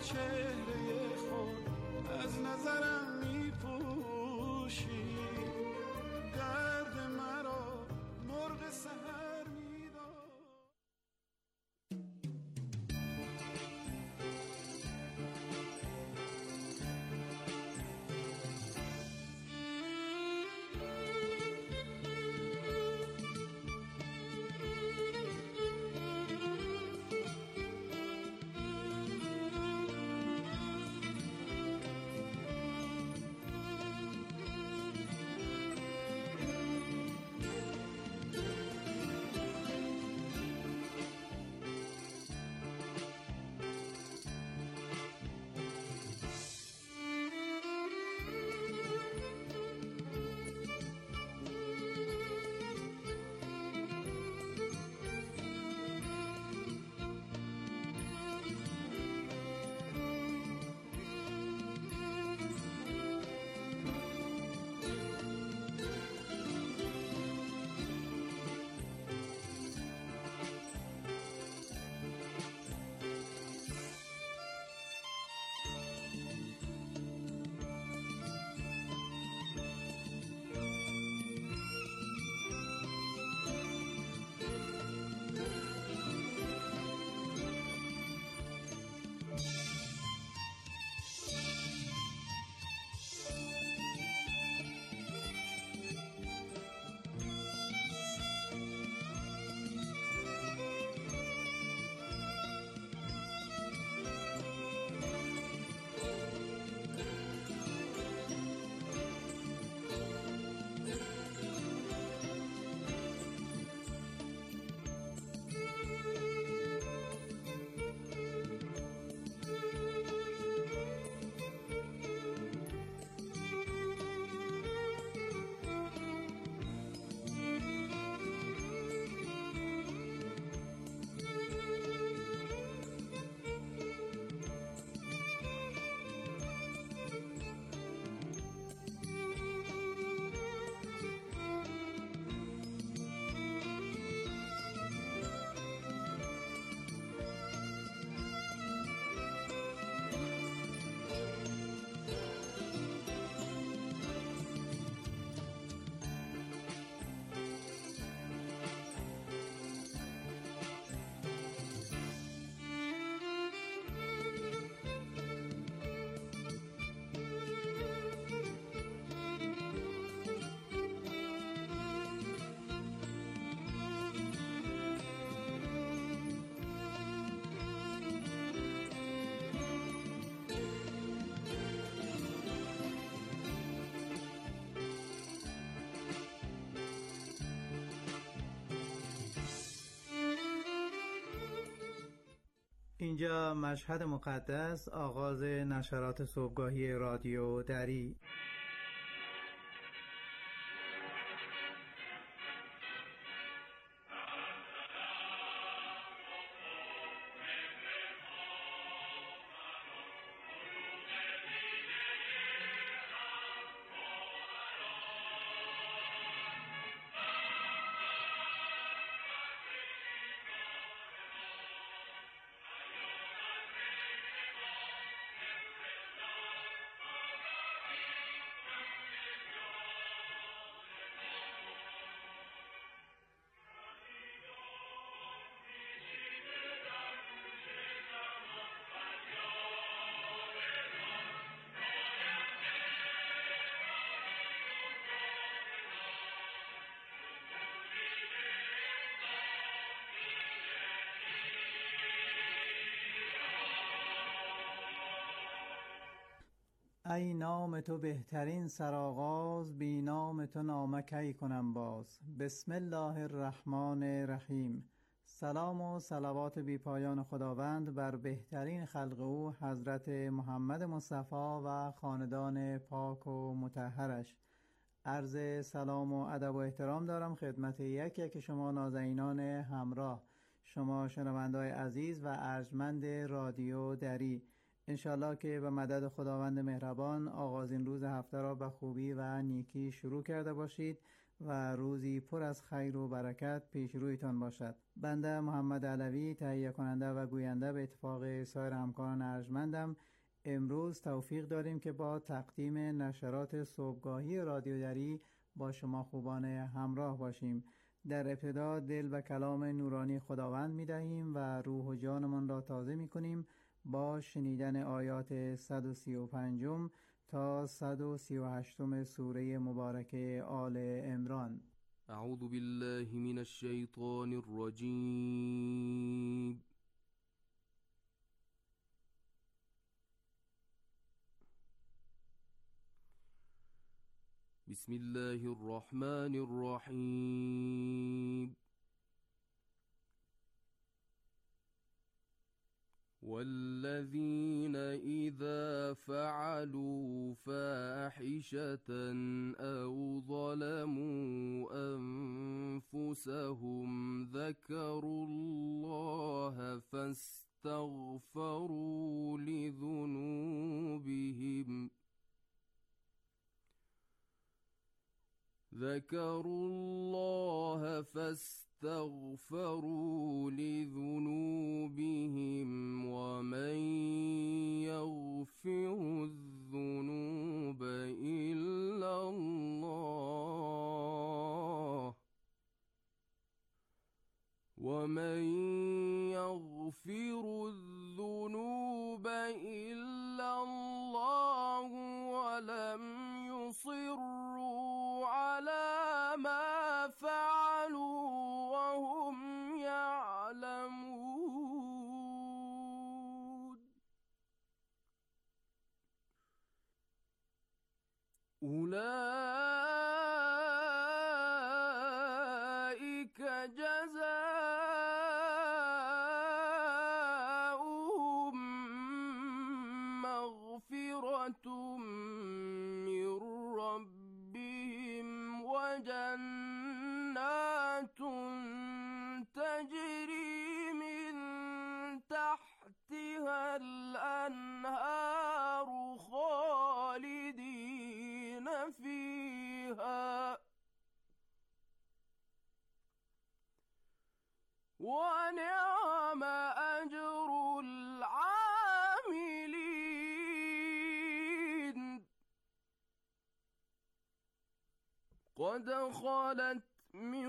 چهره خود از نظرم میپوشی، درد مرا مرغ سحر میداد. اینجا مشهد مقدس، آغاز نشرات صبحگاهی رادیو دری. ای نام تو بهترین سرآغاز، بی نام تو نامه کی کنم باز. بسم الله الرحمن الرحیم. سلام و صلوات بی پایان خداوند بر بهترین خلق او حضرت محمد مصطفی و خاندان پاک و مطهرش. عرض سلام و ادب و احترام دارم خدمت یک شما نازنینان همراه، شما شنونده‌های عزیز و ارجمند رادیو دری. انشالله که به مدد خداوند مهربان آغازین روز هفته را به خوبی و نیکی شروع کرده باشید و روزی پر از خیر و برکت پیش رویتان باشد. بنده محمد علوی تهیه کننده و گوینده به اتفاق سایر همکاران ارجمندم امروز توفیق داریم که با تقدیم نشرات صبحگاهی رادیو دری با شما خوبان همراه باشیم. در ابتدا دل و کلام نورانی خداوند می دهیم و روح و جانمان را تازه می کنیم با شنیدن آیات 135 تا 138 سوره مبارکه آل عمران. اعوذ بالله من الشیطان الرجیم. بسم الله الرحمن الرحیم. والذين إذا فعلوا فاحشة أو ظلموا أنفسهم ذكروا الله فاستغفروا لذنوبهم ومن يغفر الذنوب إلا الله ولم يصروا على ما فعلوا وهم يعلمون. أولئك جزاؤهم مغفرة من ربهم وجنات تجري من تحتها الأنهار خالدين فيها ونعم أجر العاملين. قد خلت من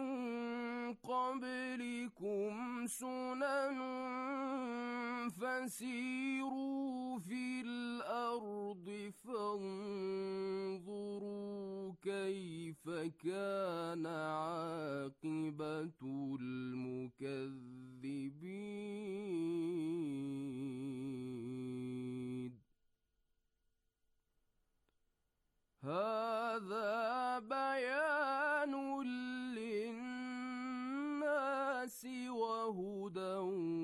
قبلكم سنن فسيروا في الأرض فانظروا كيف كان عاقبة المكذبين. هذا بيان للناس وهدى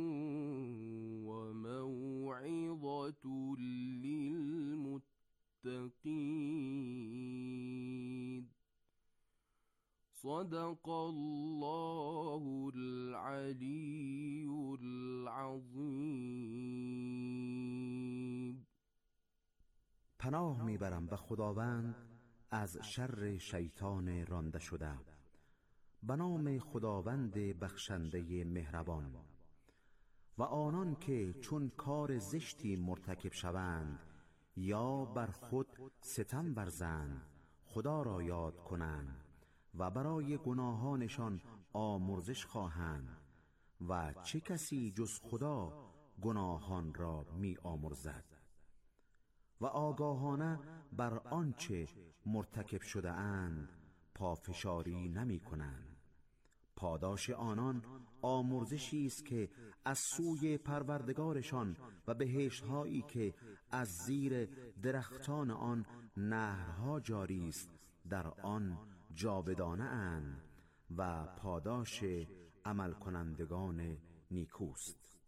وموعظة للمتقين. صدق الله العلي العظيم. پناه میبرم به خداوند از شر شیطان رانده شده. به نام خداوند بخشنده مهربان. و آنان که چون کار زشتی مرتکب شوند یا بر خود ستم ورزند خدا را یاد کنند و برای گناهانشان آمرزش خواهند و چه کسی جز خدا گناهان را می آمرزد و آگاهانه بر آنچه مرتکب شده اند پافشاری نمی کنند. پاداش آنان آمرزشی است که از سوی پروردگارشان و بهشت‌هایی که از زیر درختان آن نهرها جاری است در آن جاودانه اند و پاداش عمل کنندگان نیکوست.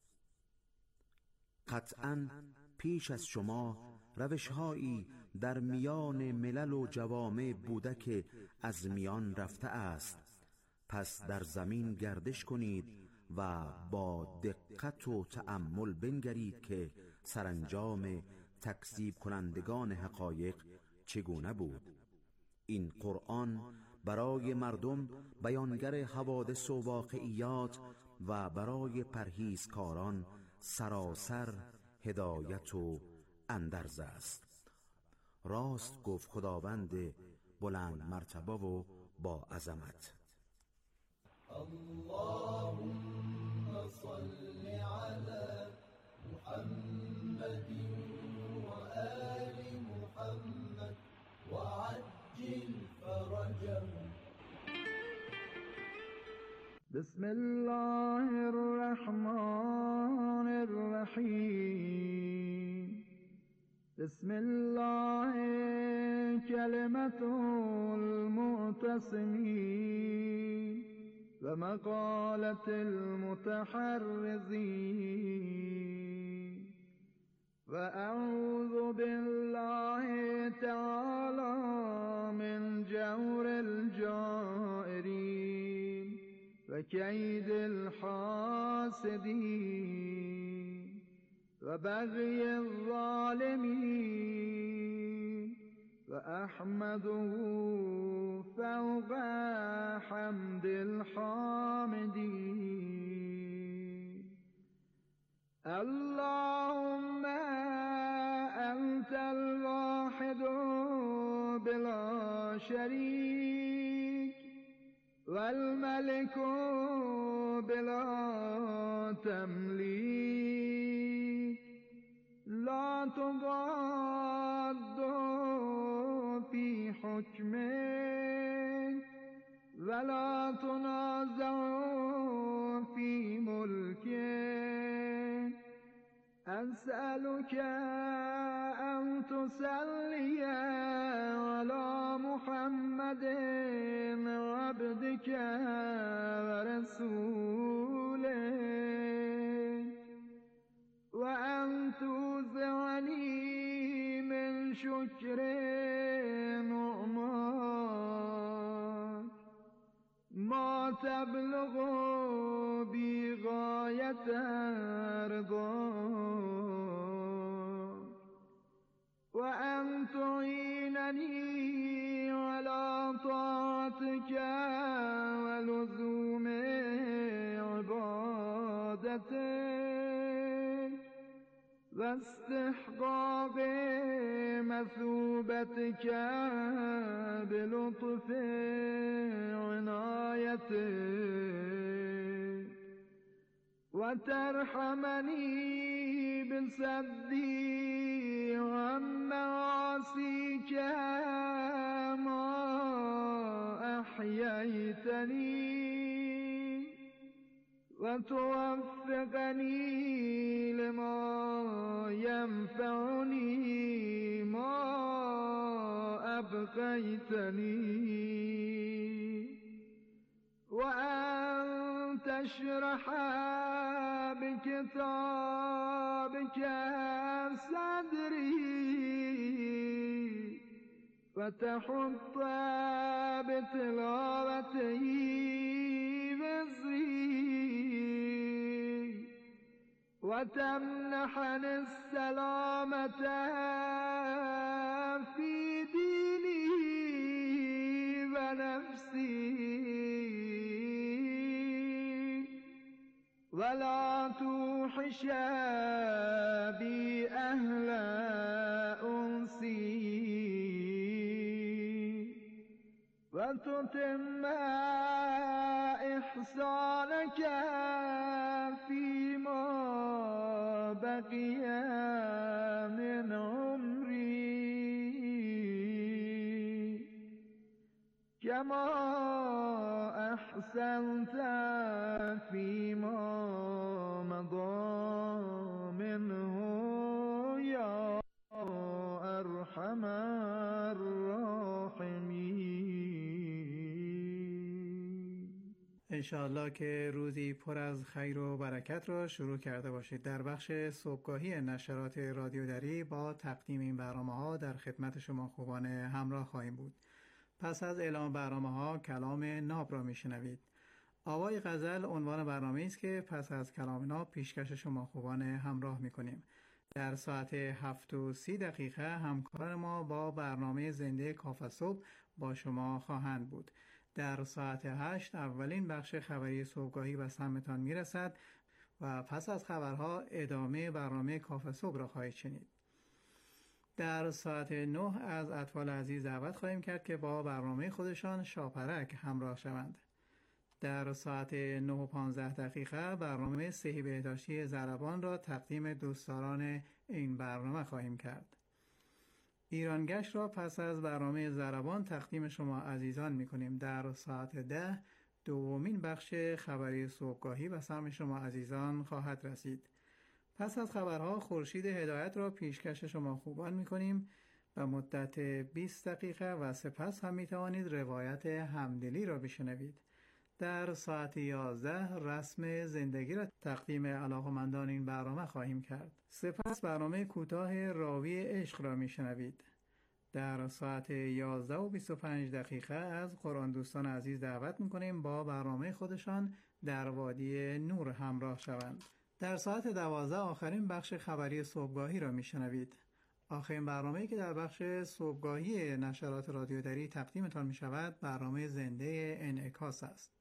قطعاً پیش از شما روش‌هایی در میان ملل و جوامع بوده که از میان رفته است. پس در زمین گردش کنید و با دقت و تأمل بنگرید که سرانجام تکذیب کنندگان حقایق چگونه بود. این قرآن برای مردم بیانگر حوادث و واقعیات و برای پرهیزکاران سراسر هدایت و اندرز است. راست گفت خداوند بلند مرتبه و با عظمت. اللهم صل على محمد وآل محمد وعجل فرجهم. بسم الله الرحمن الرحیم. بسم الله کلمة المعتصمین و مقالة المتحرزین و اعوذ بالله تعالی من جور الجائرین و کید الحاسدین و بغی الظالمین و احمده فوق حمد الحامدین. اللهم انت الواحد بلا شریک والملك بلا تملیک لا تضاد في حكمك ولا تنازع في ملكك. أسألك أن تصلي على محمد عبدك ورسولك وأن توزعني من شكر نعماك ما تبلغ بغاية رضاك وأن تعينني على طاعتك ولزوم عبادتك واستحقاق مثوبتك بلطف عنايتك وترحمني بصدي عن معاصيك ما أحييتني وتوفقني لما ينفعني ما أبقيتني وأن تشرح بكتابك صدري وتحط بتلاوته وزري وتمنحني السلامة في ديني ونفسي ولا توحش بي أهل أنسي وتتم إحسانك فيما بقي من عمري كما أحسنت فيما مضى منه يا أرحم الراحمين. انشاءالله که روزی پر از خیر و برکت را شروع کرده باشید. در بخش صبحگاهی نشرات رادیو دری با تقدیم این برنامه‌ها در خدمت شما خوبان همراه خواهیم بود. پس از اعلام برنامه‌ها کلام ناب را میشنوید. آوای غزل عنوان برنامه است که پس از کلام ناب پیشکش شما خوبان همراه میکنیم. در ساعت 7:30 همکار ما با برنامه زنده کاف صبح با شما خواهند بود. در ساعت 8 اولین بخش خبری صبحگاهی به سمتان میرسد و پس از خبرها ادامه برنامه کافه صبح را خواهید شنید. در ساعت 9 از اطفال عزیز دعوت خواهیم کرد که با برنامه خودشان شاپرک همراه شوند. در ساعت 9:15 برنامه صحی بهداشتی ضربان را تقدیم دوستداران این برنامه خواهیم کرد. ایرانگشت را پس از برنامه ضربان تقدیم شما عزیزان می‌کنیم. در ساعت 10 دومین بخش خبری صبحگاهی به سمع شما عزیزان خواهد رسید. پس از خبرها خورشید هدایت را پیشکش شما خوبان می‌کنیم به مدت 20 دقیقه و سپس هم می‌توانید روایت همدلی را بشنوید. در ساعت 11 رسم زندگی را تقدیم علاقه‌مندان این برنامه خواهیم کرد. سپس برنامه کوتاه راوی عشق را میشنوید. در ساعت 11:25 از قرآن دوستان عزیز دعوت میکنیم با برنامه خودشان در وادی نور همراه شوند. در ساعت 12 آخرین بخش خبری صبحگاهی را میشنوید. آخرین برنامه‌ای که در بخش صبحگاهی نشرات رادیو دری تقدیمتان میشود برنامه زنده انعکاس است.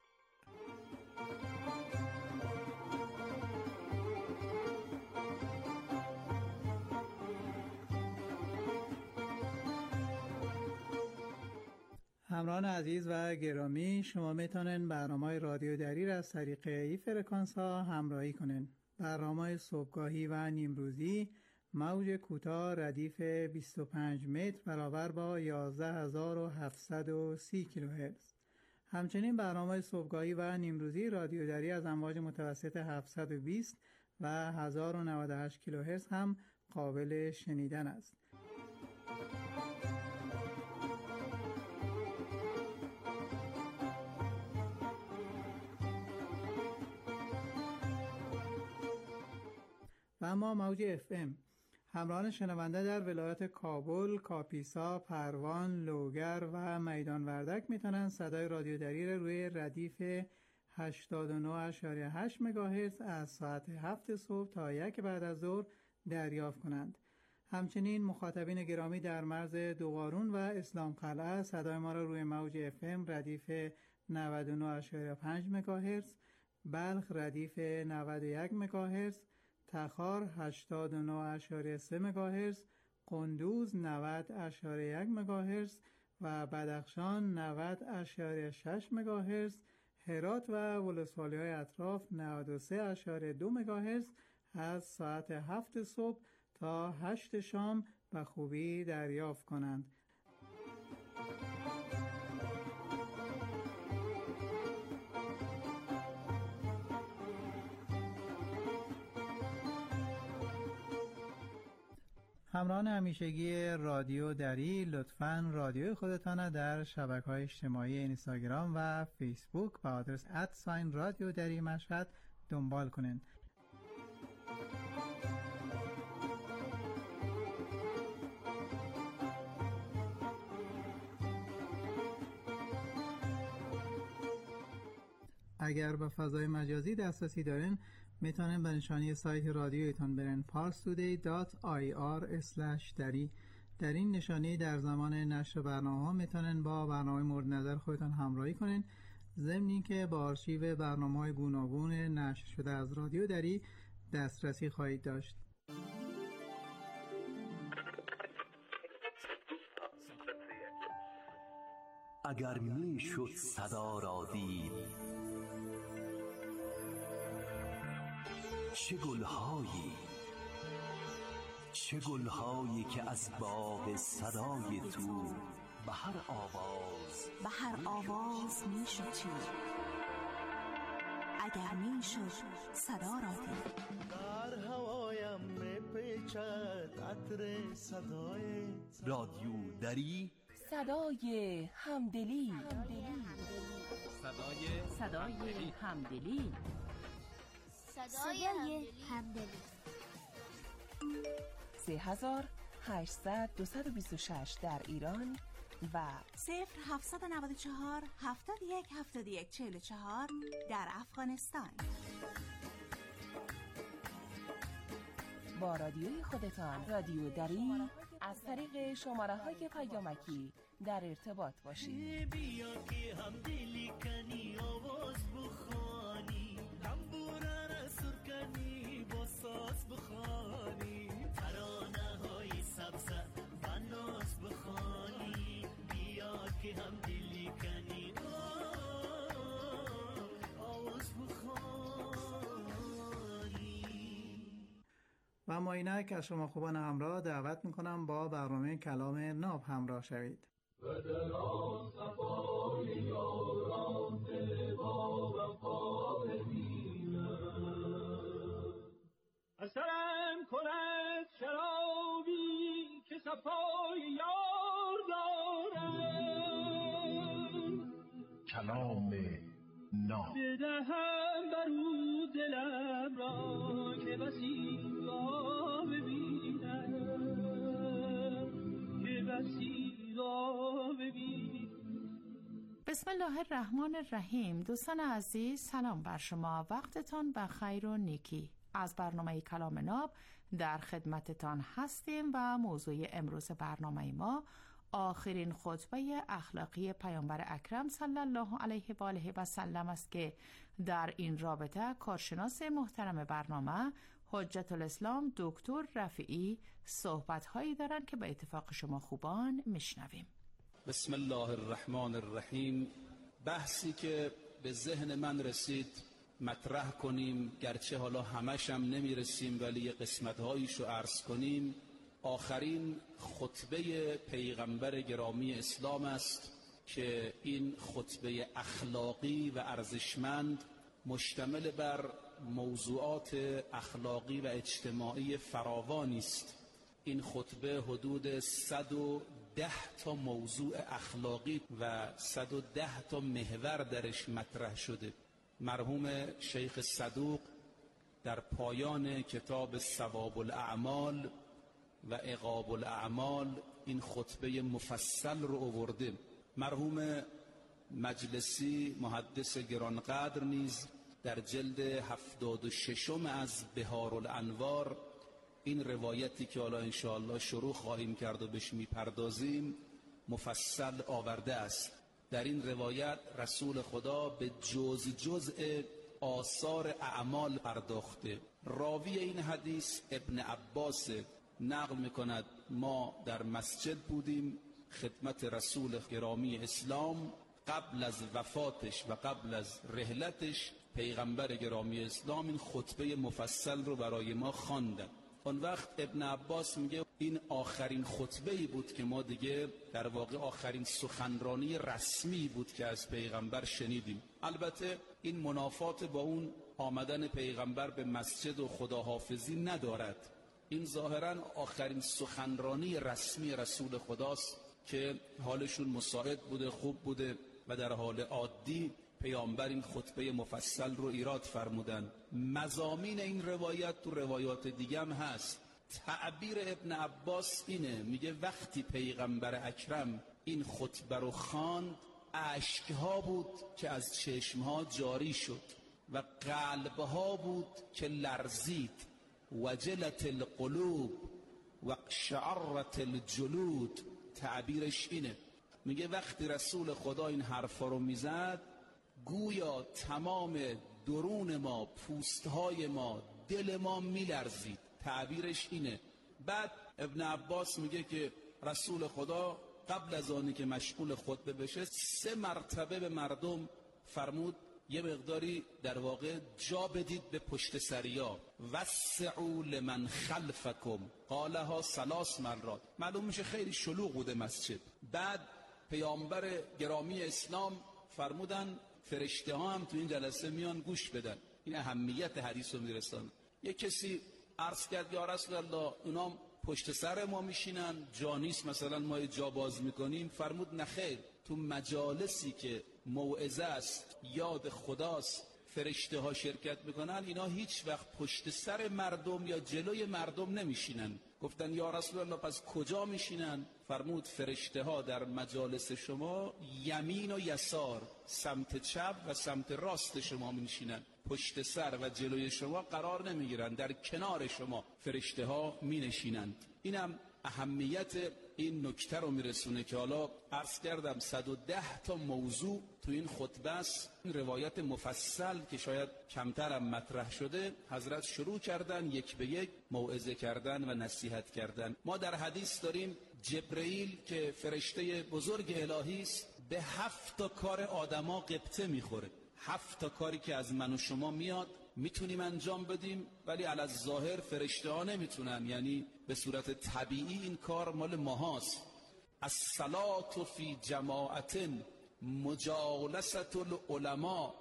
همراهان عزیز و گرامی، شما میتونن برنامه رادیو دری را از طریق این فرکانس ها همراهی کنین. برنامه صبحگاهی و نیمروزی موج کوتاه ردیف 25 متر برابر با 11730 کیلوهرتز. همچنین برنامه صبحگاهی و نیمروزی رادیو دری از امواج متوسط 720 و 1098 کیلوهرتز هم قابل شنیدن است. و اما موج FM همراهان شنونده در ولایت کابل، کاپیسا، پروان، لوگر و میدان وردک میتونن صدای رادیو دری را روی ردیف 89.8 مگاهرتز از ساعت 7 صبح تا 1 بعد از ظهر دریافت کنند. همچنین مخاطبین گرامی در مرز دوقارون و اسلام قلعه صدای ما را روی موج FM ردیف 99.5 مگاهرتز، بلخ ردیف 91 مگاهرتز، تخار 89.3 مگاهرتز، قندوز 90.1 مگاهرتز و بدخشان 90.6 مگاهرتز، هرات و ولسوالی‌های اطراف 93.2 مگاهرتز از ساعت 7 صبح تا 8 شام به خوبی دریافت کنند. همراهان همیشگی رادیو دری، لطفاً رادیوی خودتان در شبکه‌های اجتماعی اینستاگرام و فیسبوک با آدرس @رادیو دری مشهد دنبال کنین. اگر به فضای مجازی دسترسی دارین میتونین به نشانی سایت رادیویتان برن parstoday.ir/dari. در این نشانی در زمان نشر برنامه‌ها میتونین با برنامه مورد نظر خودتان همراهی کنین، ضمن اینکه با آرشیو برنامه‌های گوناگون نشر شده از رادیو دری دسترسی خواهید داشت. اگر میشد صدا را دید، چه گلهایی که از باغ صدای تو به هر آواز میشد چید. اگر میشد صدا را دید. در هوایم میپیچد عطر صدای رادیو دری، صدای همدلی. صدای همدلی. 3800-226 در ایران و 0794-71-71-44 در افغانستان. با رادیوی خودتان رادیو دری از طریق شماره‌های پیامکی در ارتباط باشید. بیا که هم دلی کنی آواز بخوانی، تنبوره را سر کنی با ساز بخوانی، ترانه های سبز و ناز بخوانی. بیا که هم دلی کنی آواز بخوانی. و ما اینک از شما خوبان همراه دعوت میکنم با برنامه کلام ناب همراه شوید. و در آن صفای یاران دل با وفا ببینم، اثرم کند شرابی که صفای یار دارم. کلام ناب بدهم برو دلم را که بسی را ببینم، که بسی را ببینم. بسم الله الرحمن الرحیم. دوستان عزیز سلام بر شما، وقتتان بخیر و نیکی. از برنامه کلام ناب در خدمتتان هستیم و موضوع امروز برنامه ما آخرین خطبه اخلاقی پیامبر اکرم صلی الله علیه و آله و سلم است که در این رابطه کارشناس محترم برنامه حجت الاسلام دکتر رفیعی صحبت‌هایی دارند که به اتفاق شما خوبان میشنویم. بسم الله الرحمن الرحیم. بحثی که به ذهن من رسید مطرح کنیم، گرچه حالا همش هم نمیرسیم ولی یه قسمت‌هایشو عرض کنیم. آخرین خطبه پیغمبر گرامی اسلام است که این خطبه اخلاقی و ارزشمند مشتمل بر موضوعات اخلاقی و اجتماعی فراوانی است. این خطبه حدود 110 تا موضوع اخلاقی و 110 تا محور درش مطرح شده. مرحوم شیخ صدوق در پایان کتاب ثواب الاعمال و عقاب الاعمال این خطبه مفصل رو آورده. مرحوم مجلسی محدث گرانقدر نیز در جلد 76 از بهار الانوار این روایتی که حالا انشاءالله شروع خواهیم کرد و بهش میپردازیم مفصل آورده است. در این روایت رسول خدا به جزء آثار اعمال پرداخته. راوی این حدیث ابن عباس نقل میکند ما در مسجد بودیم خدمت رسول گرامی اسلام قبل از وفاتش و قبل از رحلتش پیغمبر گرامی اسلام این خطبه مفصل رو برای ما خواندن. اون وقت ابن عباس میگه این آخرین خطبه‌ای بود که ما دیگه در واقع آخرین سخنرانی رسمی بود که از پیغمبر شنیدیم. البته این منافات با اون آمدن پیغمبر به مسجد و خداحافظی ندارد. این ظاهراً آخرین سخنرانی رسمی رسول خداست که حالشون مساعد بوده، خوب بوده و در حال عادی پیامبر این خطبه مفصل رو ایراد فرمودن. مضامین این روایت تو روایات دیگه هم هست. تعبیر ابن عباس اینه، میگه وقتی پیغمبر اکرم این خطبه رو خواند اشکها بود که از چشمها جاری شد و قلبها بود که لرزید. وجلت القلوب و شعرت الجلود. تعبیرش اینه، میگه وقتی رسول خدا این حرفا رو میزد گویا تمام درون ما، پوستهای ما، دل ما میلرزید. تعبیرش اینه. بعد ابن عباس میگه که رسول خدا قبل از آنی که مشغول خطبه بشه 3 مرتبه به مردم فرمود یه مقداری در واقع جا بدید به پشت سریا. وسعوا لمن خلفکم قالها 3 مرات. معلوم میشه خیلی شلوغ بوده مسجد. بعد پیامبر گرامی اسلام فرمودن فرشته ها هم تو این جلسه میان گوش بدن. این اهمیت حدیث رو میرسن. یک کسی عرض کرد یا رسول الله اونام پشت سر ما میشینن، جا نیست مثلا ما جا باز میکنیم. فرمود نخیر، تو مجالسی که موعظه است، یاد خداست، فرشته ها شرکت میکنن، اینا هیچ وقت پشت سر مردم یا جلوی مردم نمیشینن. گفتن یا رسول الله پس کجا میشینن؟ فرمود فرشته ها در مجالس شما یمین و یسار، سمت چپ و سمت راست شما میشینن، پشت سر و جلوی شما قرار نمیگیرند، در کنار شما فرشته ها می نشینند. اینم اهمیت این نکته رو میرسونه که حالا عرض کردم 110 تا موضوع تو این خطبه است. این روایت مفصل که شاید کمترم مطرح شده، حضرت شروع کردن یک به یک موعظه کردن و نصیحت کردن. ما در حدیث داریم جبرئیل که فرشته بزرگ الهی است به 7 تا کار آدما قبطه میخوره. 7 تا کاری که از من و شما میاد میتونیم انجام بدیم، ولی علی الظاهر فرشته ها نمیتونن، یعنی به صورت طبیعی این کار مال ماهاست. الصلاة فی جماعت، مجالسة العلماء،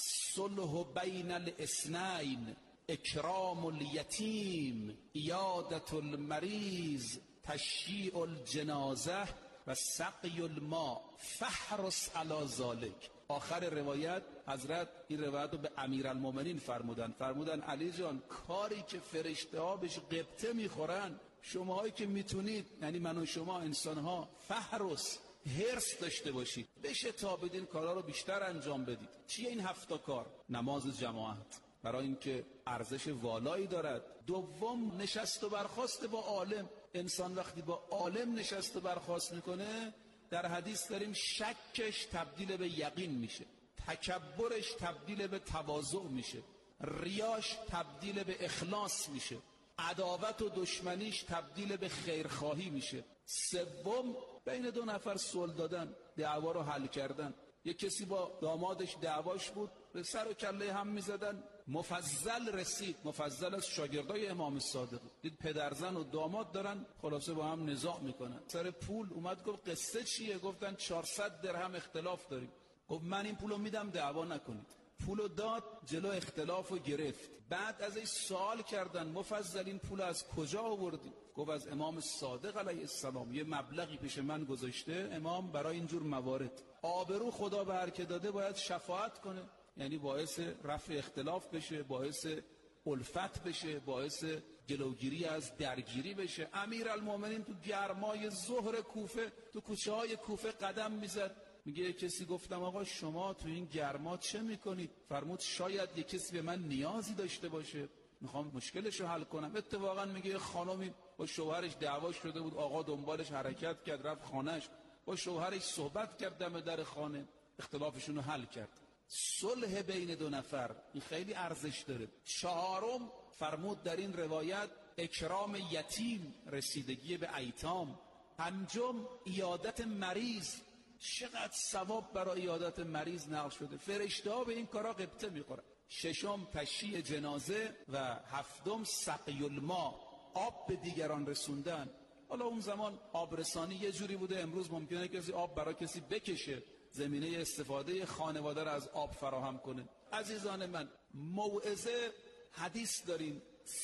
الصلح بین الاثنین، اکرام الیتیم، عیادة المریض، تشییع الجنازه و سقی الماء، فاحرص علی ذلک. آخر روایت حضرت این روایت رو به امیرالمومنین فرمودن علی جان، کاری که فرشته ها بهش قبطه میخورن، شماهایی که میتونید، یعنی من و شما انسان ها، فحرص، حرص داشته باشید، بشه تا بدین کارا رو بیشتر انجام بدید. چیه این 7 کار؟ نماز جماعت، برای اینکه ارزش والایی دارد. دوم، نشست و برخاست با عالم. انسان وقتی با عالم نشست و برخاست میکنه، در حدیث داریم شکش تبدیل به یقین میشه، تکبرش تبدیل به تواضع میشه، ریاش تبدیل به اخلاص میشه، عداوت و دشمنیش تبدیل به خیرخواهی میشه. سوم، بین 2 نفر صلح دادن، دعوا رو حل کردن. یک کسی با دامادش دعواش بود، به سر و کله هم میزدن. مفضل رسید، مفضل از شاگردای امام صادق، دید پدرزن و داماد دارن خلاصه با هم نزاع میکنن سر پول. اومد گفت قصه چیه؟ گفتن 400 درهم اختلاف داریم. گفت من این پولو میدم، دعوا نکنید. پولو داد، جلو اختلافو گرفت. بعد ازش سوال کردن مفضل این پول از کجا آوردی؟ گفت از امام صادق علیه السلام، یه مبلغی پیش من گذاشته امام برای اینجور موارد. آبرو خدا به هر که داده باید شفاعت کنه، یعنی باعث رفع اختلاف بشه، باعث الفت بشه، باعث جلوگیری از درگیری بشه. امیرالمومنین تو گرمای ظهر کوفه، تو کوچه های کوفه قدم میزد. میگه کسی گفتم آقا شما تو این گرما چه میکنید؟ فرمود شاید یک کسی به من نیازی داشته باشه، میخوام مشکلشو حل کنم. اتفاقا میگه خانمی با شوهرش دعوا شده بود، آقا دنبالش حرکت کرد، رفت خانهش، با شوهرش صحبت کرد، دم در خانه اختلافشون رو حل کرد. صلح بین 2 نفر، این خیلی ارزش داره. 4م فرمود در این روایت اکرام یتیم، رسیدگی به ایتام. 5م عیادت مریض، چقدر ثواب برای عیادت مریض نقل شده، فرشته ها به این کارا قبطه میخورن. 6م تشییع جنازه و 7م سقی الماء، آب به دیگران رسوندن. حالا اون زمان آبرسانی یه جوری بوده، امروز ممکنه کسی آب برای کسی بکشه، زمینه استفاده خانواده را از آب فراهم کنه. عزیزان من، موعظه حدیث داریم،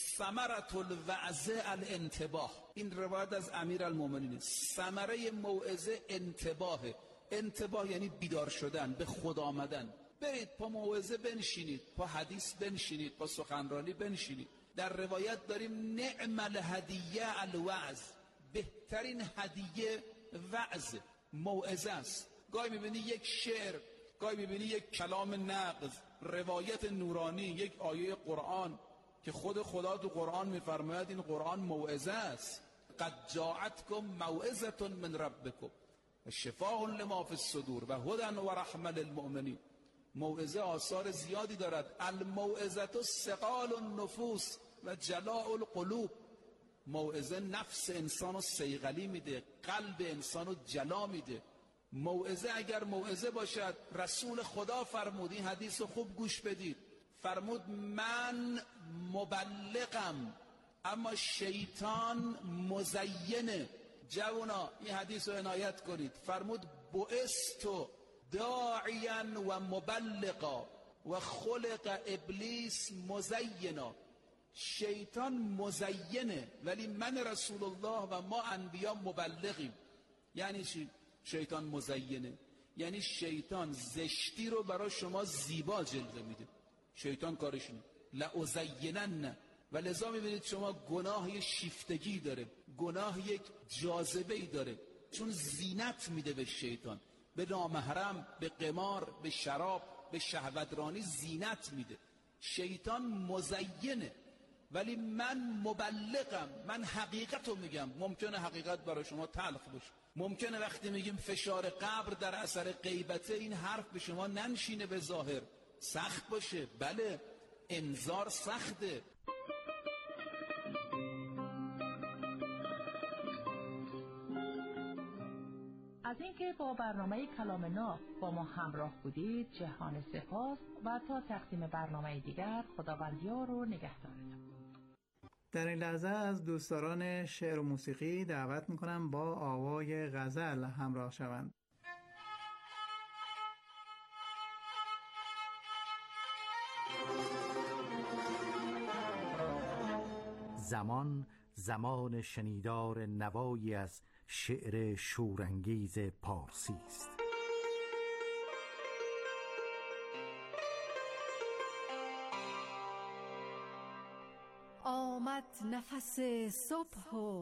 ثمرة الوعظ الانتباه. این روایت از امیرالمومنین. ثمره موعظه انتباهه. انتباه یعنی بیدار شدن، به خود آمدن. برید پا موعظه بنشینید، پا حدیث بنشینید، پا سخنرانی بنشینید. در روایت داریم نعم الهدیه الوعظ، بهترین هدیه وعظ، موعظه است. گاهی میبینی یک شعر، گاهی میبینی یک کلام نغز، روایت نورانی، یک آیه قرآن که خود خدا تو قرآن میفرماید این قرآن موعظه است. قد جاءتکم موعظة من ربکم و شفاء لما فی الصدور و هدی و رحمة للمؤمنین. موعظه آثار زیادی دارد. الموعظة ثقال النفوس و جلاء القلوب. موعظه نفس انسانو صیقلی میده، قلب انسانو جلا میده. موعظه اگر موعظه باشد، رسول خدا فرمود، این حدیث رو خوب گوش بدید، فرمود من مبلغم اما شیطان مزینه. جوانا این حدیث رو عنایت کنید. فرمود بعثت داعیا و مبلغا و خلق ابلیس مزینا. شیطان مزینه ولی من رسول الله و ما انبیا مبلغیم. یعنی چی؟ شیطان مزینه یعنی شیطان زشتی رو برای شما زیبا جلوه میده. شیطان کارش اینه، لازینن. و لذا میبینید شما گناه یک شیفتگی داره، گناه یک جاذبه‌ای داره، چون زینت میده به شیطان، به نامحرم، به قمار، به شراب، به شهوترانی زینت میده. شیطان مزینه، ولی من مبلغم، من حقیقت رو میگم. ممکنه حقیقت برای شما تلخ باشه، ممکنه وقتی میگیم فشار قبر در اثر غیبته این حرف به شما ننشینه، به ظاهر سخت باشه. بله، انذار سخته. از اینکه با برنامه کلام ناب با ما همراه بودید جهان سپاس و تا تقدیم برنامه دیگر خداوندیار و نگهدارتون. در این لحظه از دوستداران شعر و موسیقی دعوت میکنم با آوای غزل همراه شوند. زمان شنیدار نوایی از شعر شورانگیز پارسی است. آمد نفس صبح و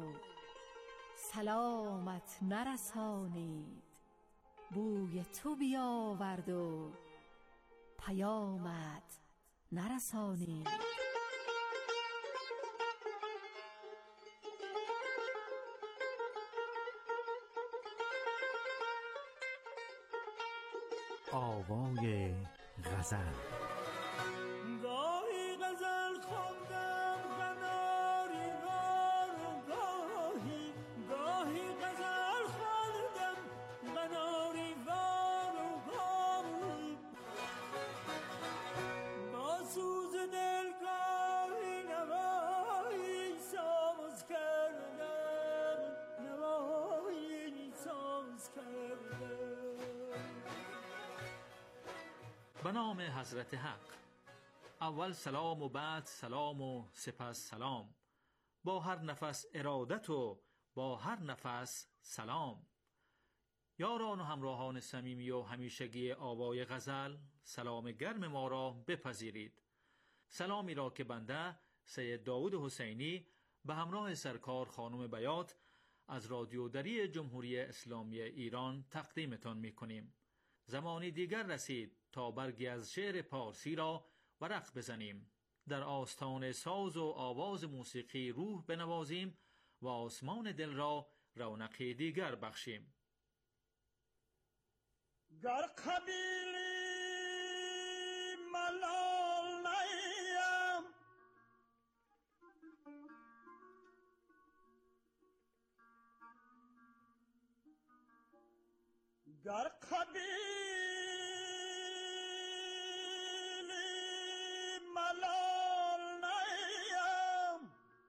سلامت نرسانید، بوی تو بیاورد و پیامت نرسانید. آوای غزل. گاهی غزل خواندم قناری وار و گاهی غزل خواندم قناری وار و گاهی با سوز دل گاهی نوایی ساز کردم، نوایی ساز کردم. به نام حضرت حق. اول سلام و بعد سلام و سپس سلام، با هر نفس ارادت و با هر نفس سلام. یاران و همراهان صمیمی و همیشگی آوای غزل، سلام گرم ما را بپذیرید. سلامی را که بنده سید داود حسینی به همراه سرکار خانم بیات از رادیو دری جمهوری اسلامی ایران تقدیمتان می کنیم. زمانی دیگر رسید تا برگی از شعر پارسی را ورق بزنیم، در آستان ساز و آواز موسیقی روح بنوازیم و آسمان دل را رونقی دیگر بخشیم. گر قبیلی ملال نیم، گر قبیلی ملال نیم،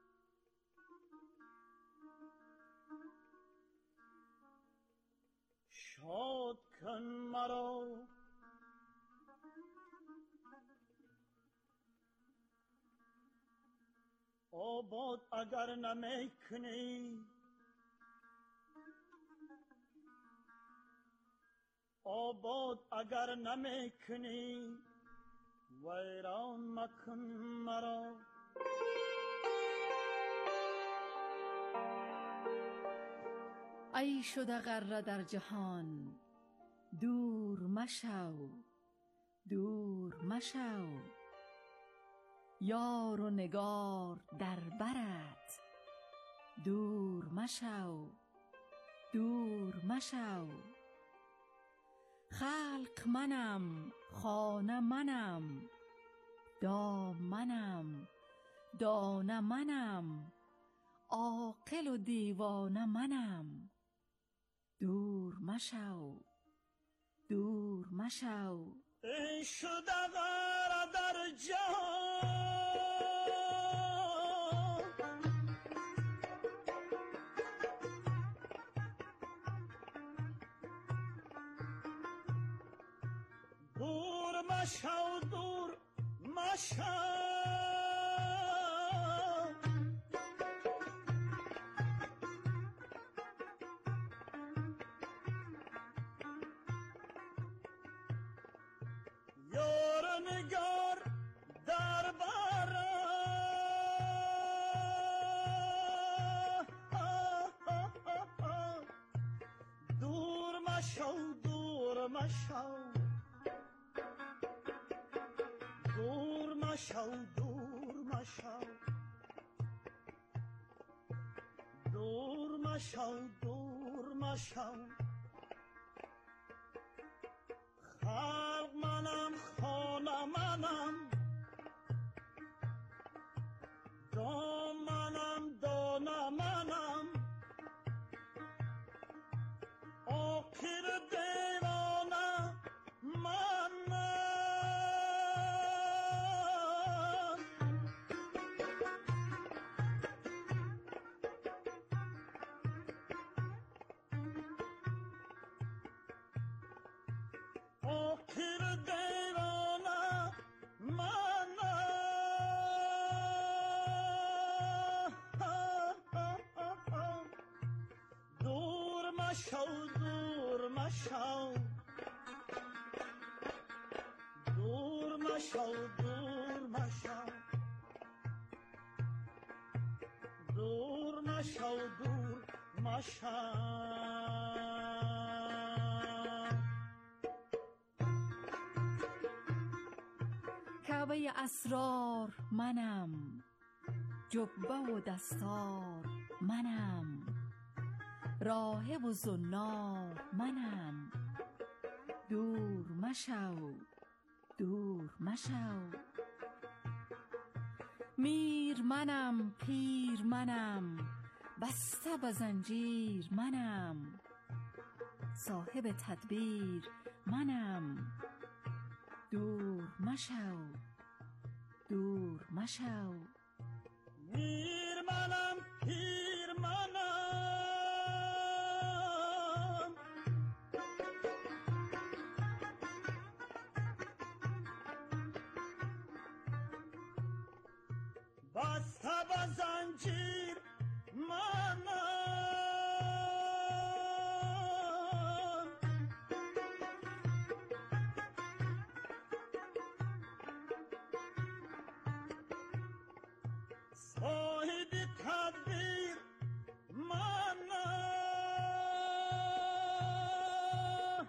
شاد کن مرا آباد اگر نمیکنی، آباد اگر نمیکنی ویران مکن مرا. ای شده غره در جهان دور مشو، دور مشو، یار و نگار در برت دور مشو، دور مشو. خلق منم، خانه منم، دام منم، دانه منم، عاقل و دیوانه منم، دور مشو، دور مشو. این شده غره در جهان دور مشو، دور مشو. یار نگار در بره دور مشو، دور مشو، دور مشو دور مشو دور مشو دور مشو خلق منم خانه منم دام منم دانه منم آخر دیوانه منم آخر دیوانه منم دور مشو دور مشو دور مشو دور مشو دور مشو دور مشو کعبه اسرار منم، جبه و دستار منم، راهب و زنار منم. دور مشو دور مشو میر منم پیر منم، بسته به زنجیر منم، صاحب تدبیر منم. دور مشو دور مشو میر منم پیر منم، بسته به زنجیر منم. صاحب تدبیر منم.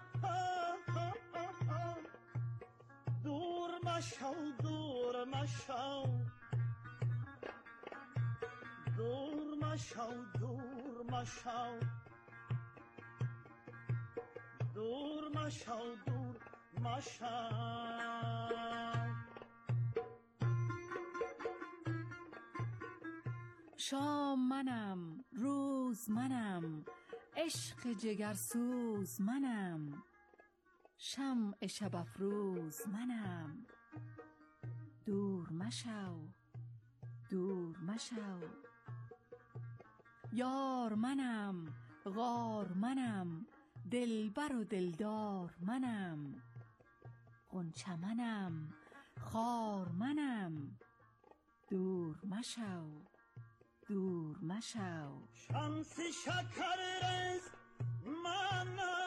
دور مشو دور مشو دور مشو دور مشو دور مشو دور مشو شام منم روز منم، عشق جگرسوز منم، شمع شب افروز منم. دور مشو دور مشو یار منم غار منم، دلبر و دلدار منم، غنچه منم خار منم. دور مشو دور مشو شمس شکر رز منم،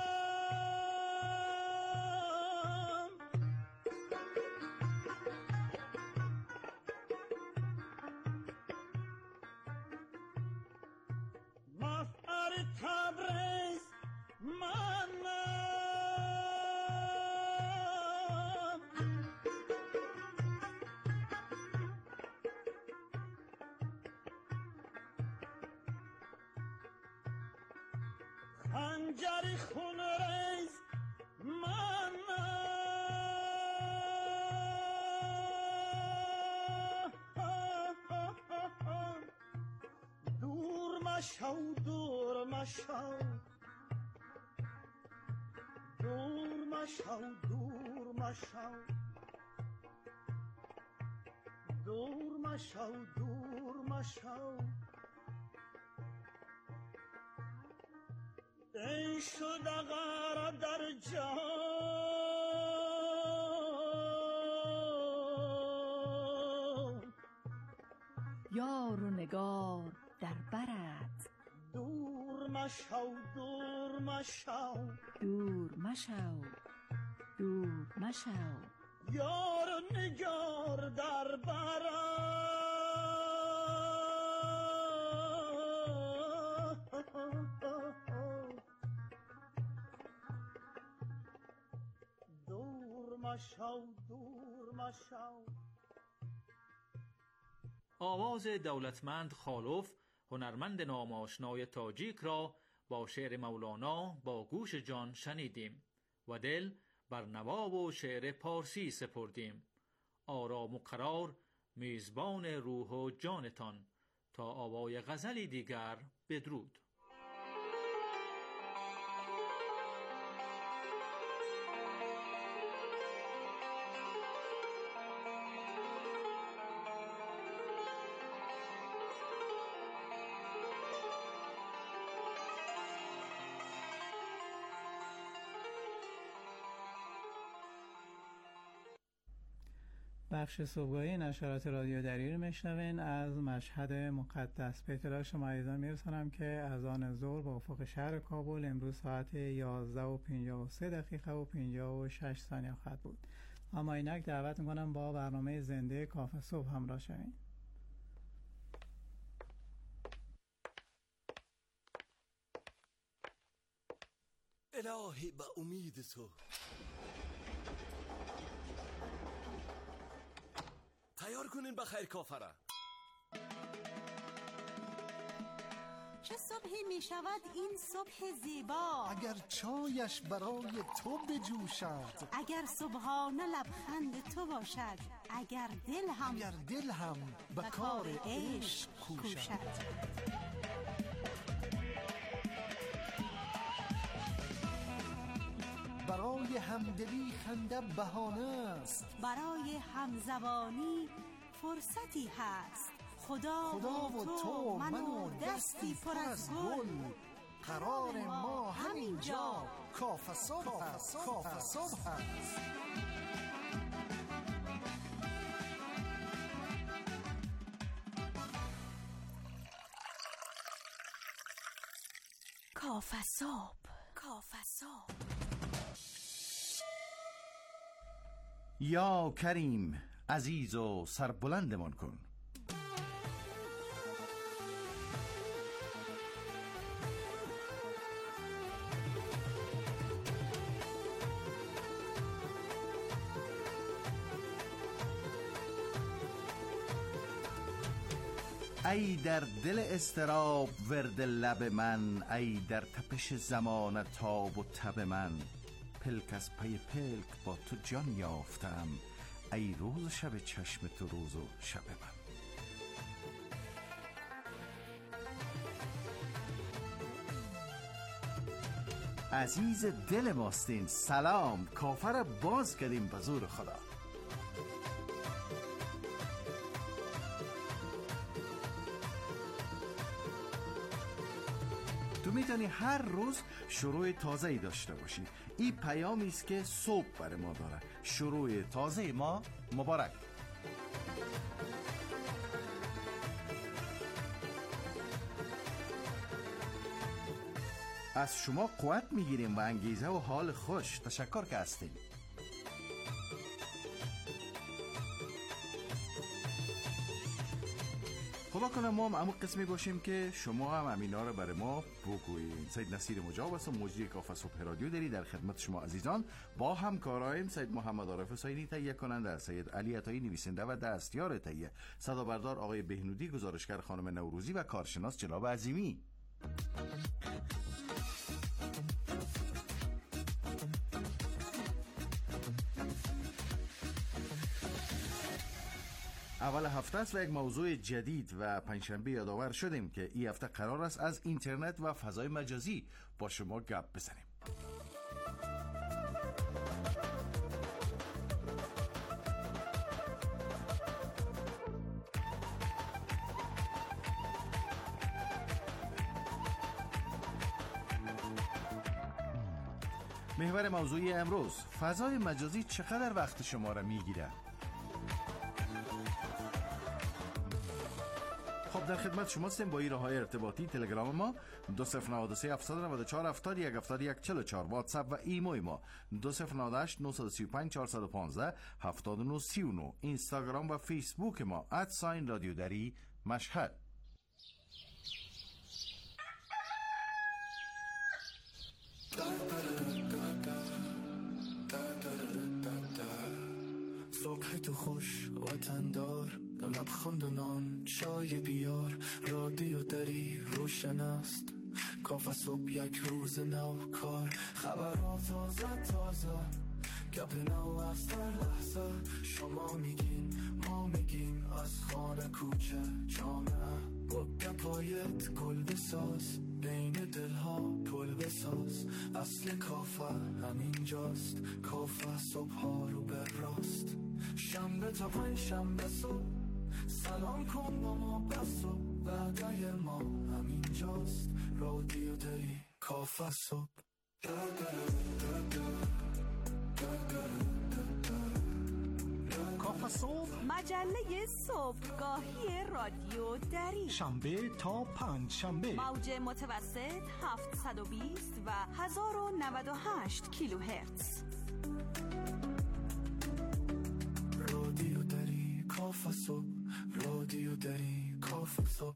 مفعر تبریز منم، خنجر خون ریز منم. دور مشو دور مشو دور مشو دور مشو دور مشو دور مشو ای شده غره در جان، یار و نگار در برت. دور مشو دور مشو دور مشو دور مشو یار و نگار در برت. دور مشو دور مشو آواز دولتمند خالوف هنرمند ناماشنای تاجیک را با شعر مولانا با گوش جان شنیدیم و دل بر نوا و شعر پارسی سپردیم. آرام و قرار میزبان روح و جانتان. تا آوای غزلی دیگر بدرود. بخش صبحگاهی نشرات رادیو دری رو میشنوین از مشهد مقدس. به اطلاع شما عزیزان میرسانم که اذان ظهر با افق شهر کابل امروز ساعت 11:53 و 56 ثانیه خواهد بود. اما اینک دعوت میکنم با برنامه زنده کافه صبح همراه شوین. الهی به امید تو تیار کنین بخیر کافره. چه صبحی می شود این صبح زیبا، اگر چایش برای تو بجوشد، اگر صبحانه لبخند تو باشد، اگر دل هم به کار عشق کوشد. برای همدلی خنده بهانه است، برای همزبانی فرصتی هست. خدا و تو من و دستی پر از گل، قرار ما همینجا کافه صبح است. کافه صبح. یا کریم عزیز و سربلندمان کن. ای در دل استراب ورد لب من، ای در تپش زمان تاب و تب من. پلک از پی پلک با تو جان یافتم، ای روز شب چشم تو روز و شب من. عزیز دل ماستین سلام، کافر باز کردیم به زور خدا. تو میتونی هر روز شروع تازه‌ای داشته باشی. این پیامی است که صبح برای ما داره. شروع تازه ما مبارک. از شما قوت میگیریم و انگیزه و حال خوش. تشکر که هستیم. خدا کنه ما هم همون قسمی باشیم که شما هم امینا رو برای ما بگویید. سید نصیر مجاب است و مجری کافه صبح رادیو دری در خدمت شما عزیزان با همکارایم سید محمد عارف حسینی تهیه کننده، سید علی عطایی نویسنده و دستیار تهیه، صدا بردار آقای بهنودی، گزارشگر خانم نوروزی و کارشناس جناب عظیمی. اول هفته است و یک موضوع جدید و پنجشنبه یادآور شدیم که این هفته قرار است از اینترنت و فضای مجازی با شما گپ بزنیم. محور موضوعی امروز: فضای مجازی چقدر وقت شما را میگیره؟ خب در خدمت شما هستیم با این راههای ارتباطی: تلگرام ما 2093 794 71 71 44، واتساپ و ایموی ما 2098 935 415 79 39، اینستاگرام و فیسبوک ما @رادیو دری مشهد. صبح تو خوش وطندار، لبخند و نان چای بیار، رادیو داری روشن است، کافه صبح یک روز نو کار، خبرها تازه گپ نو از در لحظه، شما میگین ما میگیم، از خانه کوچه جامعه، با گپایت گل بساز، بین دلها پل بساز، اصل کافه همینجاست، کافه صبح ها رو بر راست، شنبه تا پنج شنبه صبح، سلام کن با ما بس و بعدای ما همینجاست، رادیو داری کافه صبح. کافه صبح، مجله صبحگاهی رادیو دری، شنبه تا پنج شنبه، موج متوسط 720 و 1098 کیلوهرتز. رادیو دری کافه صبح، رادیو دری کافه صبح.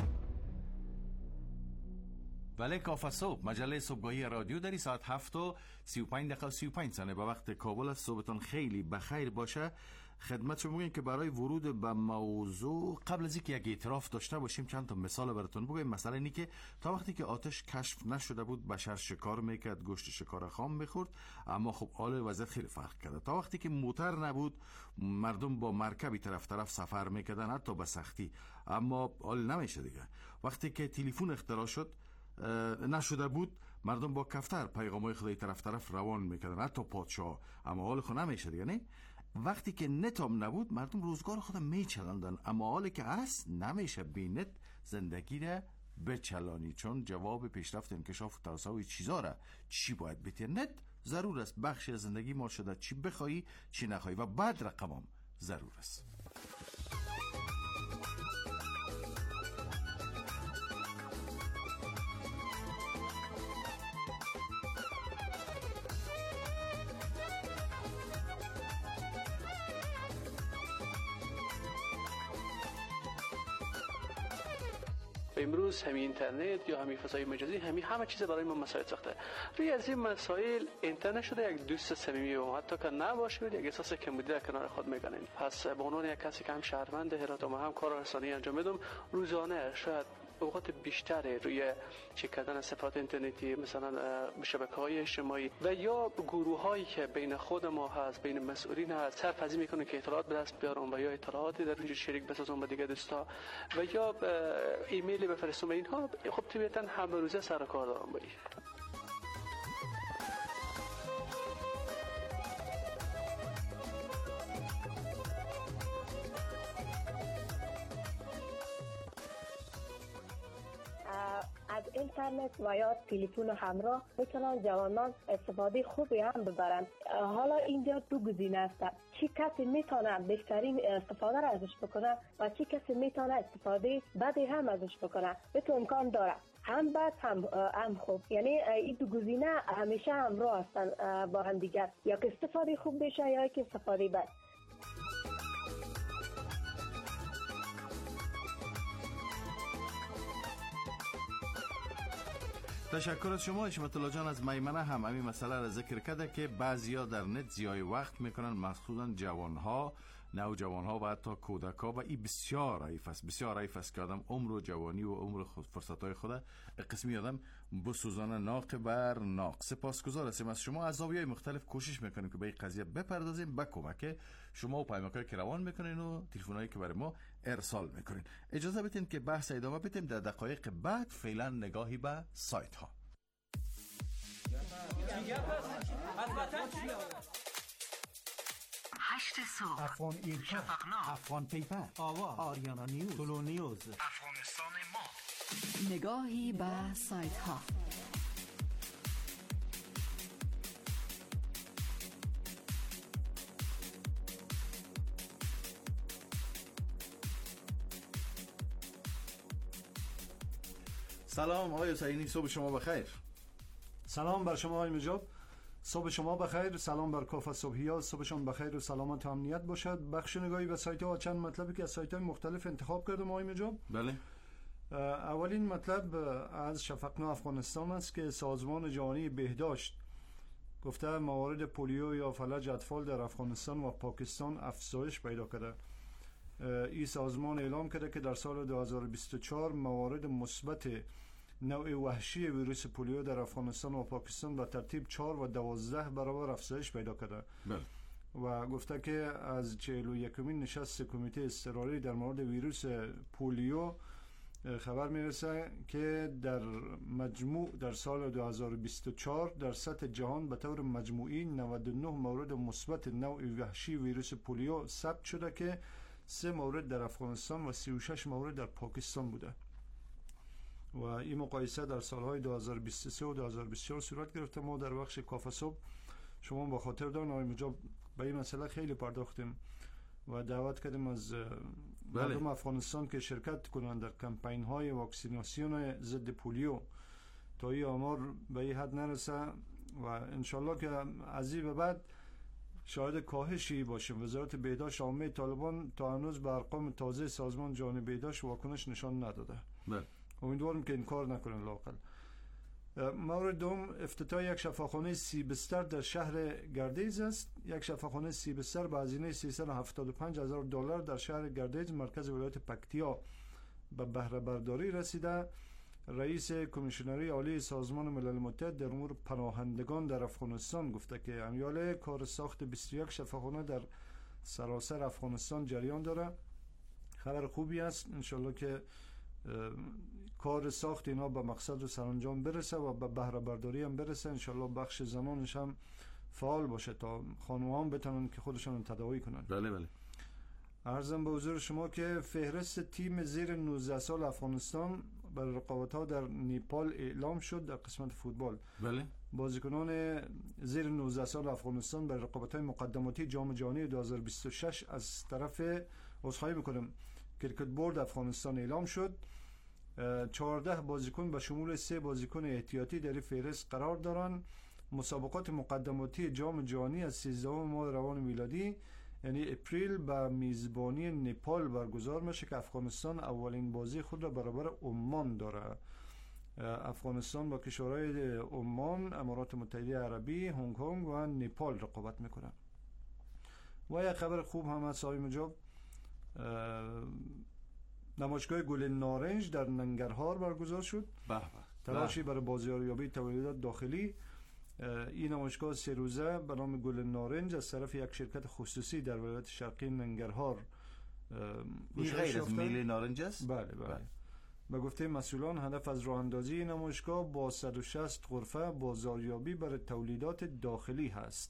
بله، کافه صبح، مجله صبحگاهی رادیو داری، ساعت 7:35 به وقت کابل است. صبحتون خیلی بخیر باشه. خدمت شما میگم که برای ورود به موضوع قبل از اینکه یک اعتراف داشته باشیم چند تا مثال براتون بگم. مثلا اینی که تا وقتی که آتش کشف نشده بود بشر شکار میکرد، گوشت شکار خام میخورد، اما خب حال وضعیت خیلی فرق کرده. تا وقتی که موتر نبود مردم با مرکبی طرف سفر میکردن، حتی به سختی، اما حال نمیشه دیگه. وقتی که تلفن اختراع شد نشده بود مردم با کفتر پیغامای خدای طرف روان میکردن، حتی پادشاه، اما حال خود نمیشه دیگه. نه، وقتی که نت هم نبود مردم روزگار خودم میچلندن، اما حالی که هست نمیشه بی نت زندگی را بچلانی، چون جواب پیشرفت انکشاف و توسعه چیزا را چی باید بتیر. نت ضرور است، بخشی از زندگی ما شده، چی بخوایی چی نخوایی، و بعد رقمم ضرور است. امروز همین اینترنت یا همین فضای مجازی همه چیز برای ما مسائل ساخته. روی از این مسائل اینترنت شده یک دوست صمیمی و حتی که نباشید یک احساس کمبودی در کنار خود میکنین. پس به عنوان یک کسی که هم شهروند هرات و هم کار رسانی انجام میدم، روزانه شاید اوقات بیشتری روی چک کردن صفحات اینترنتی، مثلا شبکه‌های اجتماعی و یا گروه‌هایی که بین خود ما هست، بین مسئولین هست، سرپرستی میکنن که اطلاعات به دست بیارم و یا اطلاعاتی در اونجا شریک بسازم با دیگه دوستا و یا ایمیلی بفرستم. اینها خب طبیعتاً هم روزه سر و کار دارم با این. از اینترنت و یا تلفن همراه میتونن جوانان استفاده خوبی هم ببرن. حالا اینجا دو گزینه است، چی کسی میتونه بهترین استفاده را ازش بکنه و چی کسی میتونه استفاده بدی هم ازش بکنه. به تو امکان داره هم بد هم خوب، یعنی این دو گزینه همیشه همراه هستن با هم دیگر، یا که استفاده خوب بشه یا که استفاده بد. تشکر از شما حشمت الله جان. از میمنه هم همین مسئله را ذکر کرده که بعضیا در نت ضیاع وقت میکنن، مخصوصا جوانها، نوجوانها و حتی کودکا، و این بسیار ضعیف است که آدم عمر و جوانی و عمر فرصتهای خود قسمی آدم بسوزانه ناق بر ناق. سپاسگزار هستیم از شما. از زاویه‌های مختلف کوشش میکنیم که به این قضیه بپردازیم به کمک شما و پیامک‌هایی که روان میکنین و تلفن‌هایی که برای ما ارسال میکنین. اجازه بدین که بحث ادامه بدیم در دقایق بعد. فعلا نگاهی به سایت ها. 8 صبح، افغان ایرکا، افغان پیپر، آوا، آریانا نیوز، تولو نیوز، افغانستان ما. نگاهی به سایت ها. سلام آقای حسینی، صبح شما بخیر. سلام بر شما آقای مجاب، صبح شما بخیر. سلام بر کافه صبحیات، صبحشون بخیر و سلامت و امنیت باشد. بخش نگاهی به سایت ها، چند مطلبی که از سایت های مختلف انتخاب کردم آقای مجاب. بله. اولین مطلب از شفقنا افغانستان است که سازمان جهانی بهداشت گفته موارد پولیو یا فلج اطفال در افغانستان و پاکستان افزایش پیدا کرده. این سازمان اعلام کرده که در سال 2024 موارد مثبت نوع وحشی ویروس پولیو در افغانستان و پاکستان به ترتیب 4 و 12 برابر افزایش پیدا کرده. و گفته که از 41مین نشست کمیته اضطراری در مورد ویروس پولیو خبر میرسه که در مجموع در سال 2024 در سطح جهان به طور مجموعی 99 مورد مثبت نوع وحشی ویروس پولیو ثبت شده که 3 مورد در افغانستان و 36 مورد در پاکستان بوده. و این مقایسه در سالهای 2023 و 2024 صورت گرفته. ما در بخش کافه صبح شما با خاطر دارن آقای مجاب به این مسئله خیلی پرداختیم و دعوت کردیم از مردم افغانستان که شرکت کنند در کمپین های واکسیناسیون ضد پولیو تا این آمار به این حد نرسه و انشالله که از این به بعد شاهد کاهشی باشیم. وزارت بهداشت عامه طالبان تا هنوز به ارقام تازه سازمان جهانی بهداشت واکنش نشان نداده. امیدوارم که این کار نکنن لااقل. مورد دوم افتتاح یک شفاخانه 30 بستر در شهر گردیز است. یک شفاخانه 30 بستر به هزینه $375,000 در شهر گردیز مرکز ولایت پکتیا به بهره برداری رسیده. رئیس کمیشنری عالی سازمان ملل متحد در امور پناهندگان در افغانستان گفته که امیال کار ساخت 21 شفاخانه در سراسر افغانستان جریان داره. خبر خوبی است، انشالله که کار ساخت اینا به مقصد و سرانجام برسه و به بهره برداری هم برسه. انشالله بخش زنانش هم فعال باشه تا خانوان بتونن که خودشون تداوی کنن. بله. عرضم به حضور شما که فهرست تیم زیر 19 سال افغانستان برای رقابت‌ها در نیپال اعلام شد در قسمت فوتبال. بله. بازیکنان زیر 19 سال افغانستان برای رقابت‌های مقدماتی جام جهانی 2026 از طرف کریکت بورد افغانستان اعلام شد. 14 بازیکن به شمول 3 بازیکن احتیاطی در فهرست قرار دارند. مسابقات مقدماتی جام جهانی از 13 ماه روان میلادی یعنی اپریل به میزبانی نیپال برگزار میشه که افغانستان اولین بازی خود را برابر عمان داره. افغانستان با کشورهای عمان، امارات متحده عربی، هنگ کنگ و نیپال رقابت میکنه. و یک خبر خوب هم از آقای مجاب، نمایشگاه گل نارنج در ننگرهار برگزار شد. تلاشی برای بازاریابی تولیدات داخلی. این نمایشگاه 3 روزه به نام گل نارنج از طرف یک شرکت خصوصی در ولایت شرقی ننگرهار این غیر از میله نارنج است؟ بله. به گفته مسئولان هدف از راه اندازی این نمایشگاه با 160 غرفه بازاریابی برای تولیدات داخلی هست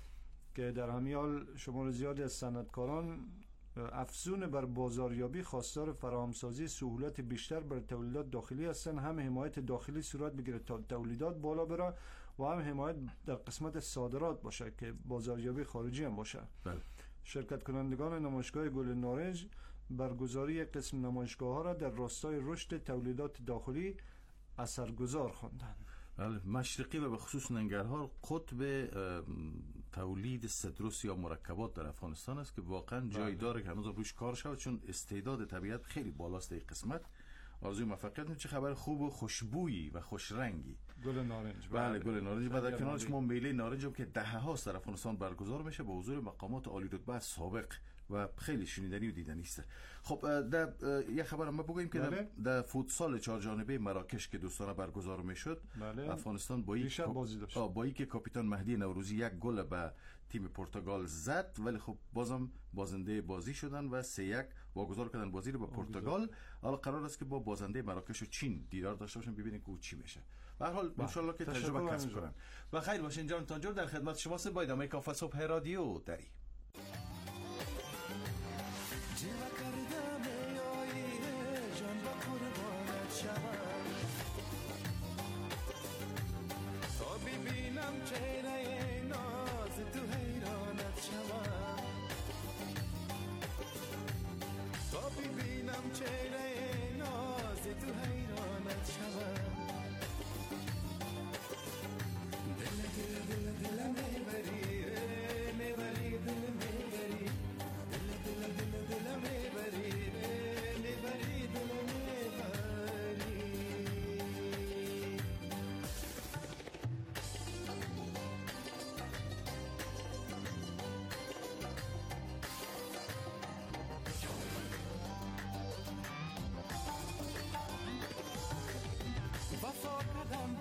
که در همین حال شمار زیادی از صنعتکاران افزون بر بازاریابی خواستار فراهمسازی سهولت بیشتر برای تولیدات داخلی هستند. هم حمایت داخلی صورت بگیره تا تولیدات بالا بره و هم حمایت در قسمت صادرات باشه که بازاریابی خارجی هم باشه. شرکت کنندگان نمایشگاه گل نارنج برگزاری یک قسم نمایشگاه ها را در راستای رشد تولیدات داخلی اثرگذار خواندند. مشرقی و به خصوص ننگرهار قطب تولید سدروس یا مرکبات در افغانستان است که واقعا جای داره که هنوز روش کار شود چون استعداد طبیعت خیلی بالاست این قسمت. آرزوی موفقیت میشه. خبر خوب و خوشبویی و خوش رنگی گل نارنج. بله گل نارنج. بعد در کنارش ما میله نارنج هم که دهه هاست در افغانستان برگزار میشه با حضور مقامات عالی رتبه سابق و خیلی شنیدنی و دیدنی است. خب در یه خبر ما بگوییم که در فوتسال 4 جانبه مراکش که دوستانه برگزار میشد افغانستان با اینکه کاپیتان مهدی نوروزی یک گل به تیم پرتغال زد ولی خب بازم بازنده بازی شدن و 3-1 واگذار کردن بازی رو به پرتغال. حالا قرار است که با بازنده مراکش و چین دیدار داشته باشن ببینیم که چی میشه. به هر حال ان شاء الله که تجربه کسب کنن. و خیر باشین جان تانجور در خدمت شما است با ادامه کافه صبح رادیو دری. دل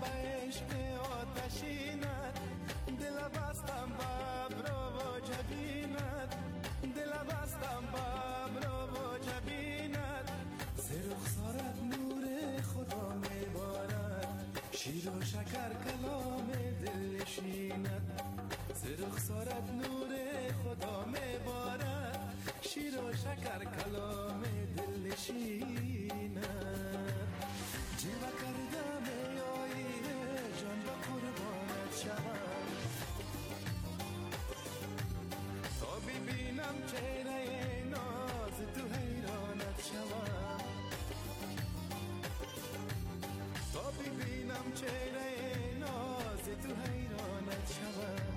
به عشق آتشینت، دل بستم ببرا و جبینت، دل بستم ببرا و جبینت، ز رخسارت نور خدا میبارد، شیر و شکر کلام دل نشینت، ز رخسارت نور خدا میبارد، شیر و شکر کلام دل نشینت. جیوه کردم آیی جان با قربانت شوم، تا ببینم چهره ناز تو حیرانت شوم، تا ببینم چهره ناز تو حیرانت شوم.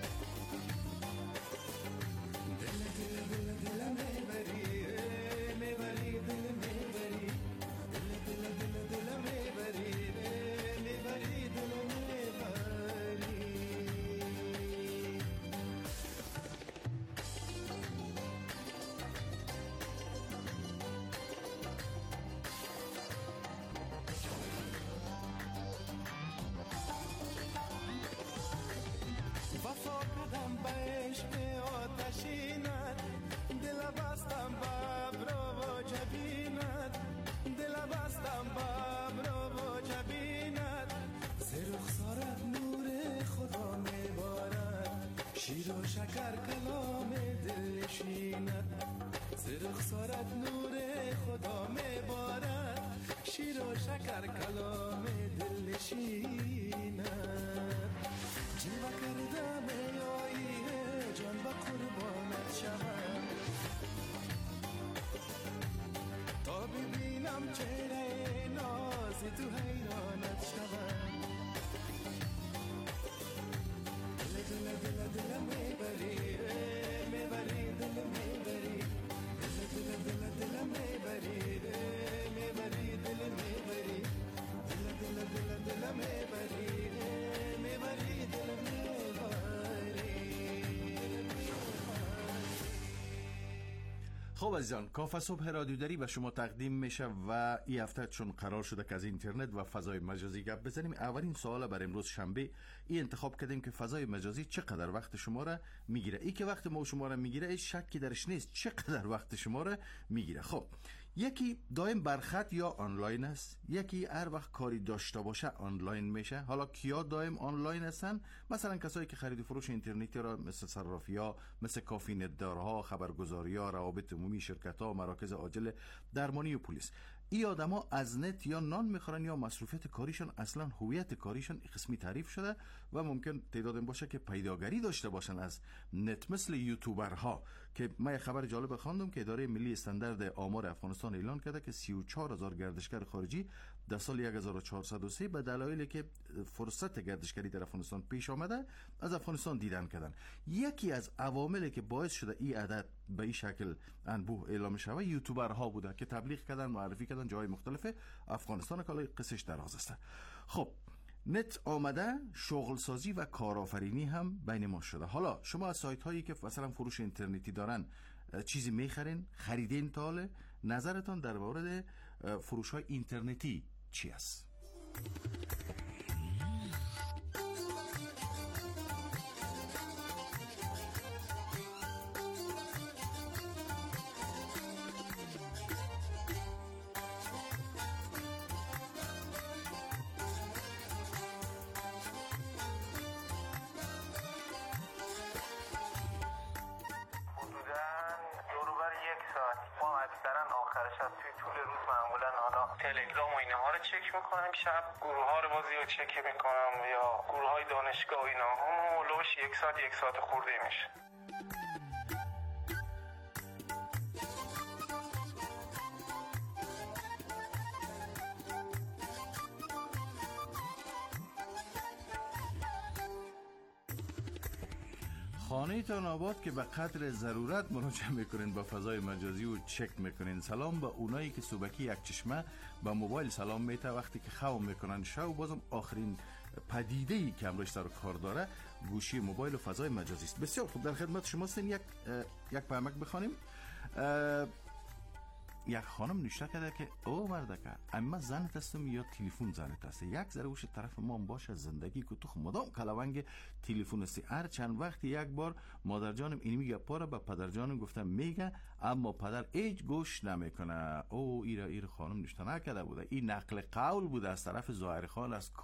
دل دل دل دل میبری میبری دل میبری، دل دل دل دل میبری میبری دل میبری. وفا کردم به عشق آتشینت، دل بستم ببرا و جبینت، دل بستم ببرا و جبینت، ز رخسارت نور خدا میبارد، شیر و شکر کلام دل نشینت، ز رخسارت نور خدا میبارد، شیر و شکر کلام دل نشینت. جیوه کردم آیی جان با قربانت شوم، تا ببینم چهره ناز تو حیرانت شوم. دل دل دل دل میبری میبری دل میبری، دل دل دل دل میبری میبری دل میبری، دل دل دل دل میبری میبری دل میبری. خب عزیزان، کافه صبح رادیو دری به شما تقدیم میشه و این هفته چون قرار شده که از اینترنت و فضای مجازی گپ بزنیم، اولین سوال برای امروز شنبه این انتخاب کردیم که فضای مجازی چقدر وقت شما را میگیره. این که وقت ما شما را میگیره هیچ شکی درش نیست، چقدر وقت شما را میگیره. خب یکی دائم برخط یا آنلاین است، یکی هر وقت کاری داشته باشه آنلاین میشه. حالا کیا دائم آنلاین هستن؟ مثلا کسایی که خرید و فروش اینترنتی را مثل صرافی‌ها، مثل کافی نت‌دارها، خبرگزاری‌ها، روابط عمومی، شرکت‌ها، مراکز عاجل درمانی و پلیس. این آدما از نت یا نان میخورن یا مصروفیت کاریشون اصلا هویت کاریشون قسمی تعریف شده و ممکن تعداد باشه که پیداگری داشته باشن از نت، مثل یوتیوبرها که من خبر جالب خواندم که اداره ملی استاندارد آمار افغانستان اعلان کرده که 34,000 گردشگر خارجی در سال 1403 به دلایلی که فرصت گردشگری در افغانستان پیش آمده از افغانستان دیدن کردن. یکی از عواملی که باعث شده این عدد به این شکل انبوه اعلام شده یوتیوبرها بوده که تبلیغ کردن، معرفی کردن جای مختلف افغانستان که قصش دراز است. خب نت آمده، شغل سازی و کارآفرینی هم بین ما شده. حالا شما از سایت هایی که مثلا فروش اینترنتی دارن چیزی میخرین، خریدین تا حالا؟ نظرتان در مورد فروش های اینترنتی چی است؟ تلگرام و اینها رو چک میکنم، شب گروه ها رو بازی رو چک میکنم یا گروه های دانشگاه و اینا هم لوش یک ساعت خورده میشه. خانه تان آباد که به قدر ضرورت مراجعه میکنین با فضای مجازی و چک میکنین. سلام به اونایی که صبحی یک چشمه به موبایل سلام میته وقتی که خواب میکنن شب. بازم آخرین پدیده ای که امروز سر کار داره گوشی موبایل و فضای مجازی است. بسیار خوب، در خدمت شما هستیم. یک پیامک بخوانیم. یک خانم نشته کرده که او مردکه اما زنت هستم یا تلفن زنت هست، یک ذره وش طرف ما باشه زندگی که تو مدام کلونگ تلفن است. هر چند وقت یک بار مادر جانم این میگه پاره به پدر جانم گفتم میگه، اما پدر هیچ گوش نمیکنه. او ایره خانم نشته نکرده بوده، این نقل قول بوده از طرف ظاهر خان از